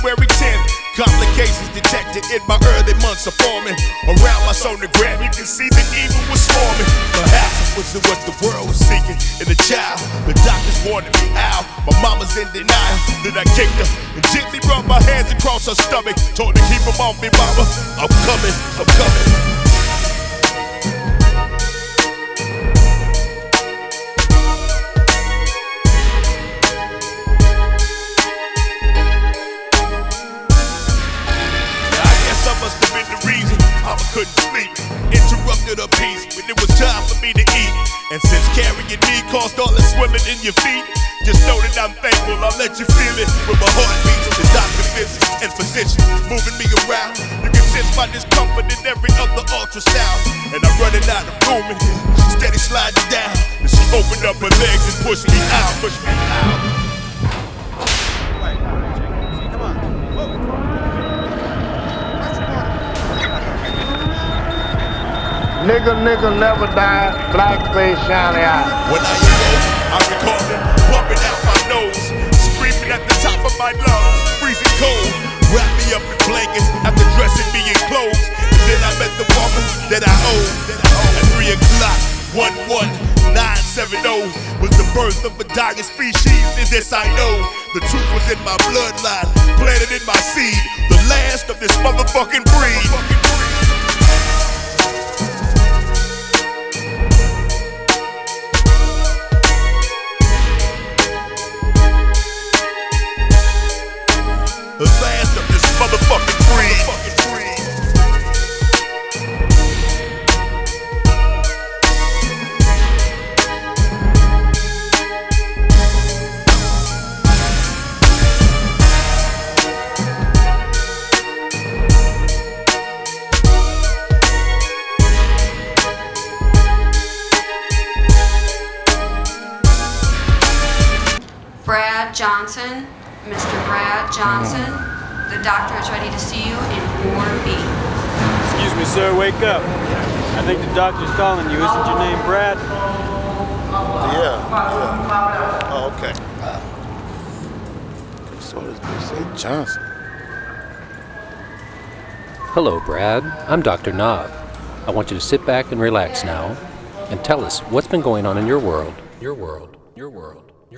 February 10th. Complications detected in my early months of forming. Around my sonogram, you can see the evil was swarming. Perhaps it wasn't what the world was seeking in a child. The doctors wanted me out. My mama's in denial that I kicked her and gently rubbed my hands across her stomach. Told her keep them off me, mama. I'm coming, I'm coming. Mama couldn't sleep, interrupted her peace when it was time for me to eat. And since carrying me caused all the swelling in your feet, just know that I'm thankful, I'll let you feel it. With my heartbeats, the doctor visits and physicians moving me around. You can sense my discomfort in every other ultrasound. And I'm running out of room and she's steady sliding down. And she opened up her legs and pushed me out, pushed me out. Nigga never die, blackface shiny eye. When I awoke, I recall them bumping out my nose, screaming at the top of my lungs, freezing cold. Wrapped me up in blankets after dressing me in clothes. And then I met the woman that I owed. At 3 o'clock, 11970 was the birth of a dying species, and this I know. The truth was in my bloodline, planted in my seed, the last of this motherfucking breed. The last of this motherfucking breed. Brad Johnson, Mr. Brad Johnson, the doctor is ready to see you in 4B. Excuse me, sir, wake up. I think the doctor's calling you. Isn't your name Brad? Yeah. Oh, okay. So does they say Johnson? Hello, Brad. I'm Dr. Knob. I want you to sit back and relax now and tell us what's been going on in your world. Your world. Your world.